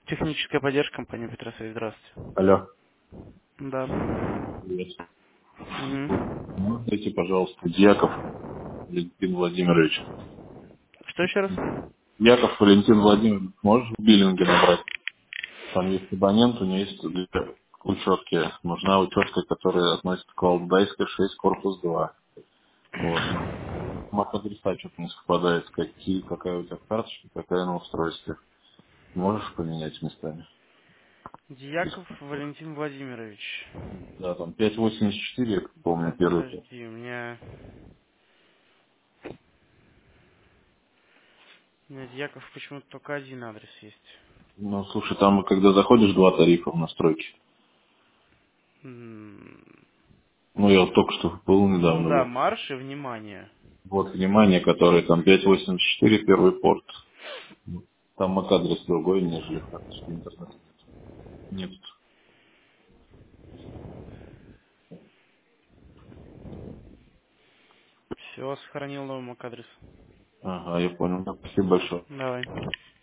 Техническая поддержка компании Петросович, здравствуйте. Алло. Да. Привет. Угу. Дайте, пожалуйста, Дьяков Валентин Владимирович. Что еще раз? Дьяков Валентин Владимирович, можешь в биллинге набрать? Там есть абонент, у него есть для учетки. Нужна учетка, которая относится к Валдайской 6, корпус 2. Вот. MAC-адреса что-то не совпадает. Какая у тебя карточка, какая на устройстве. Можешь поменять местами? Дьяков Валентин Владимирович. Да, там 584, я помню, Так, первый пункт. подожди, у меня Дьяков почему-то только один адрес есть. Ну, слушай, там, когда заходишь, два тарифа в настройки. М, Ну, я вот только что был Ну недавно. да, Вот, марш и внимание. вот внимание, который там 584, первый порт. Там MAC-адрес другой, нежели карточки интернета нет. Нет. Все, сохранил новый MAC адрес. Ага, я понял. Да, спасибо большое. Давай.